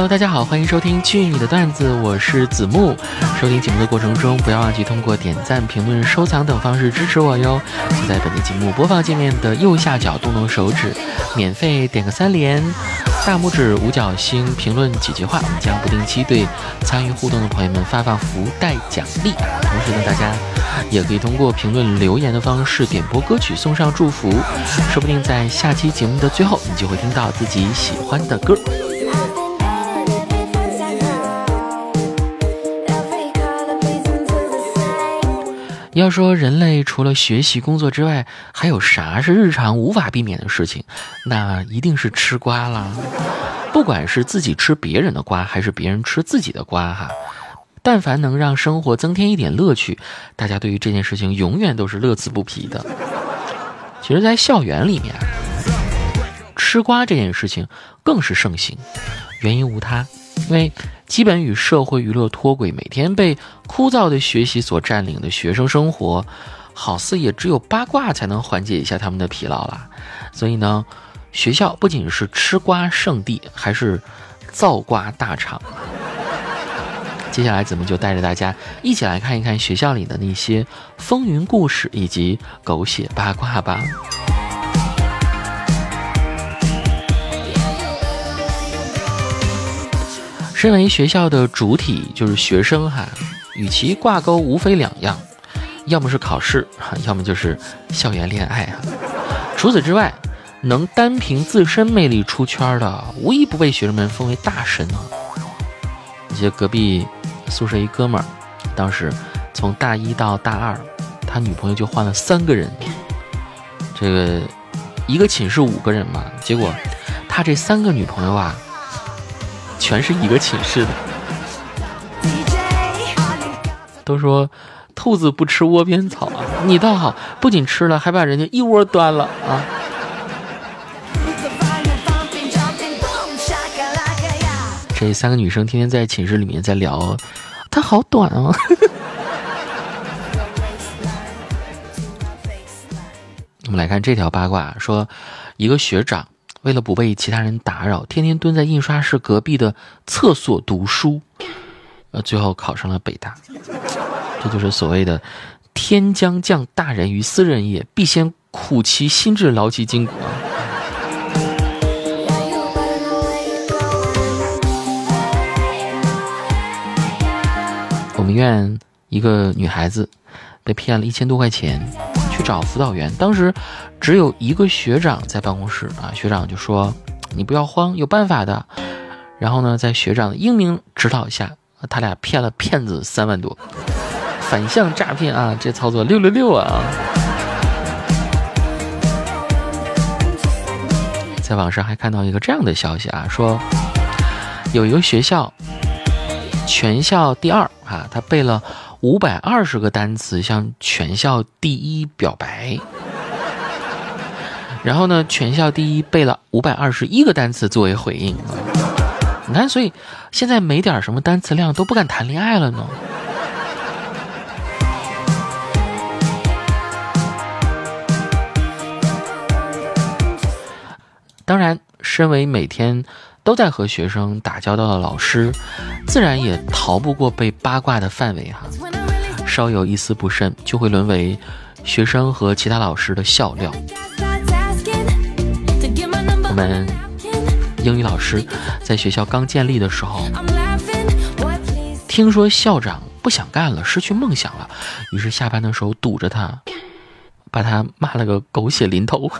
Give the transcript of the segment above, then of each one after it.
大家好，欢迎收听去你的段子，我是子木。收听节目的过程中，不要忘记通过点赞、评论、收藏等方式支持我哟。就在本期节目播放界面的右下角动动手指，免费点个3连，大拇指、五角星，评论几句话，我们将不定期对参与互动的朋友们发放福袋奖励。同时呢，大家也可以通过评论留言的方式点播歌曲，送上祝福，说不定在下期节目的最后，你就会听到自己喜欢的歌。要说人类除了学习工作之外，还有啥是日常无法避免的事情，那一定是吃瓜啦。不管是自己吃别人的瓜，还是别人吃自己的瓜哈，但凡能让生活增添一点乐趣，大家对于这件事情永远都是乐此不疲的。其实在校园里面，吃瓜这件事情更是盛行，原因无他，因为基本与社会娱乐脱轨，每天被枯燥的学习所占领的学生生活，好似也只有八卦才能缓解一下他们的疲劳啦。所以呢，学校不仅是吃瓜圣地，还是造瓜大厂。接下来咱们就带着大家一起来看一看学校里的那些风云故事以及狗血八卦吧。身为学校的主体，就是学生哈，与其挂钩无非两样，要么是考试，要么就是校园恋爱哈。除此之外，能单凭自身魅力出圈的，无一不被学生们封为大神啊。你记得隔壁宿舍一哥们儿，当时从大1到大2，他女朋友就换了3个人，这个一个寝室5个人嘛，结果他这3个女朋友啊，全是一个寝室的。都说兔子不吃窝边草啊，你倒好，不仅吃了，还把人家一窝端了啊！这3个女生天天在寝室里面在聊，她好短哦。我们来看这条八卦，说一个学长为了不被其他人打扰，天天蹲在印刷室隔壁的厕所读书，最后考上了北大。这就是所谓的天将降大任于斯人也，必先苦其心志，劳其筋骨啊。我们院一个女孩子被骗了1000多块钱，去找辅导员，当时只有一个学长在办公室啊，学长就说你不要慌，有办法的。然后呢，在学长的英明指导下，他俩骗了骗子3万多，反向诈骗啊，这操作666啊。在网上还看到一个这样的消息啊，说有一个学校全校第2啊，他背了520个单词向全校第1表白，然后呢，全校第1背了521个单词作为回应啊。你看，所以现在没点什么单词量都不敢谈恋爱了呢。当然，身为每天都在和学生打交道的老师，自然也逃不过被八卦的范围哈。稍有一丝不慎，就会沦为学生和其他老师的笑料。我们英语老师在学校刚建立的时候，听说校长不想干了，失去梦想了，于是下班的时候堵着他，把他骂了个狗血淋头。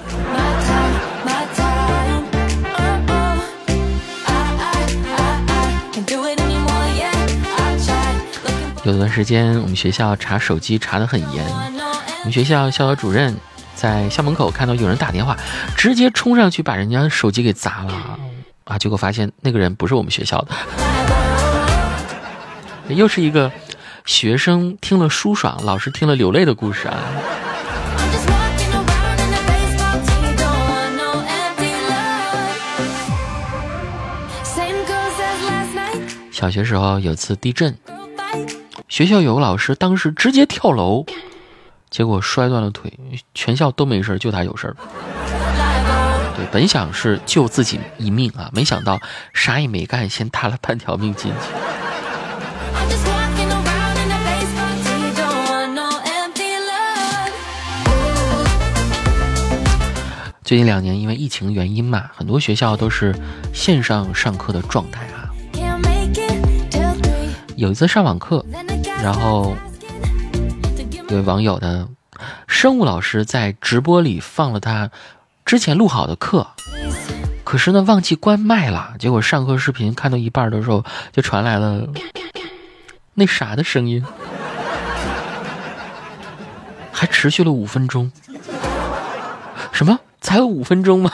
有段时间我们学校查手机查得很严，我们学校校导主任在校门口看到有人打电话，直接冲上去把人家手机给砸了啊！结果发现那个人不是我们学校的。又是一个学生听了舒爽，老师听了流泪的故事啊。小学时候有次地震，学校有个老师当时直接跳楼，结果摔断了腿，全校都没事，就他有事。 对，本想是救自己一命啊，没想到啥也没干，先搭了半条命进去。最近2年因为疫情原因嘛，很多学校都是线上上课的状态啊。有一次上网课，然后有位网友的生物老师在直播里放了他之前录好的课，可是呢忘记关麦了，结果上课视频看到一半的时候就传来了那啥的声音，还持续了5分钟。什么？才有5分钟吗？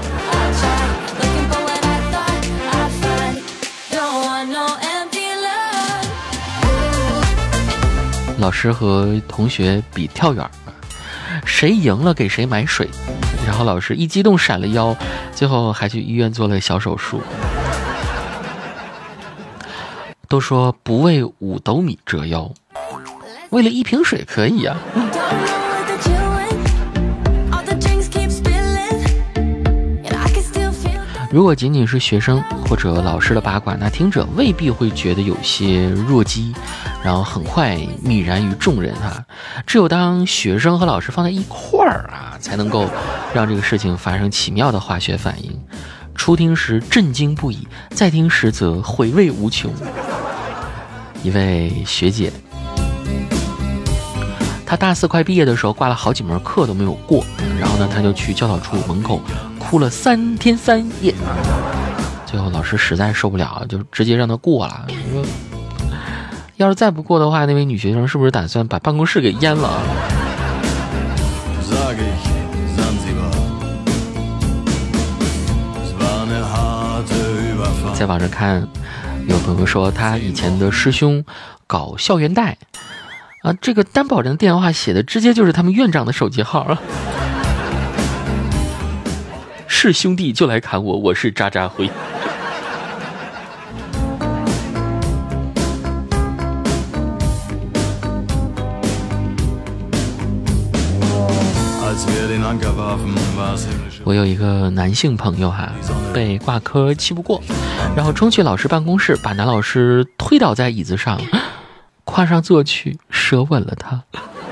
老师和同学比跳远，谁赢了给谁买水，然后老师一激动闪了腰，最后还去医院做了小手术。都说不为5斗米折腰，为了1瓶水可以啊。如果仅仅是学生或者老师的八卦，那听者未必会觉得有些弱鸡，然后很快泯然于众人啊。只有当学生和老师放在一块儿啊，才能够让这个事情发生奇妙的化学反应。初听时震惊不已，再听时则回味无穷。一位学姐，她大4快毕业的时候挂了好几门课都没有过，然后呢，她就去教导处门口哭了3天3夜，最后老师实在受不了，就直接让她过了。说要是再不过的话，那位女学生是不是打算把办公室给淹了？在网上看，有朋友说他以前的师兄搞校园贷啊，这个担保人的电话写的直接就是他们院长的手机号啊。是兄弟就来砍我，我是渣渣辉。我有一个男性朋友哈，被挂科气不过，然后冲去老师办公室，把男老师推倒在椅子上，跨上坐去，舌吻了他。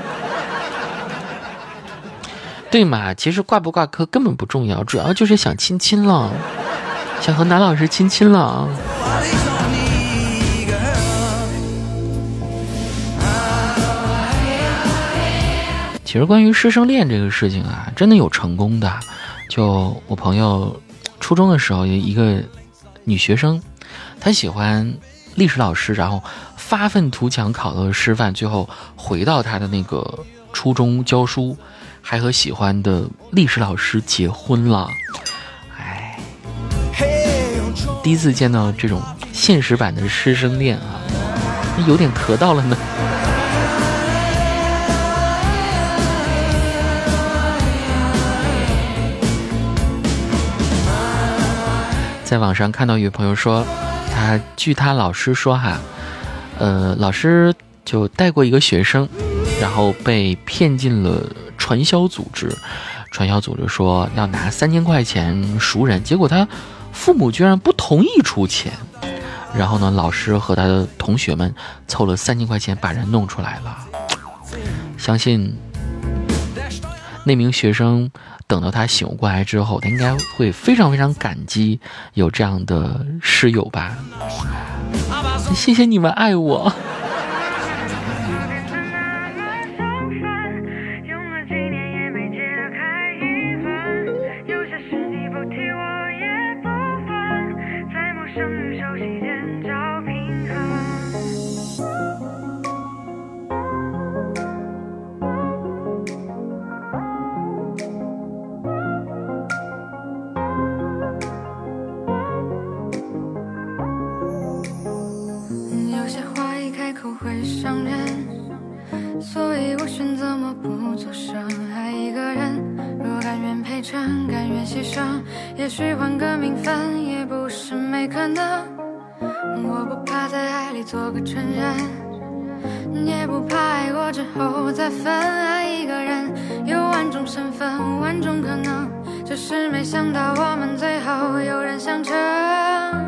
对嘛，其实挂不挂科根本不重要，主要就是想亲亲了，想和男老师亲亲了。其实关于师生恋这个事情啊，真的有成功的。就我朋友初中的时候，有一个女学生，她喜欢历史老师，然后发愤图强考了师范，最后回到她的那个初中教书，还和喜欢的历史老师结婚了。哎，第一次见到这种现实版的师生恋啊，有点咳到了呢。在网上看到有朋友说，据他老师说哈，老师就带过一个学生，然后被骗进了传销组织。传销组织说要拿3000块钱赎人，结果他父母居然不同意出钱。然后呢，老师和他的同学们凑了3000块钱把人弄出来了。相信那名学生等到他醒过来之后，他应该会非常非常感激有这样的室友吧。谢谢你们爱我。 会伤人，所以我选择默不作声。爱一个人，若甘愿陪衬，甘愿牺牲，也许换个名分也不是没可能。我不怕在爱里做个成人，也不怕爱过之后再分。爱一个人有万种身份，万种可能， 只是没想到我们最后有人想成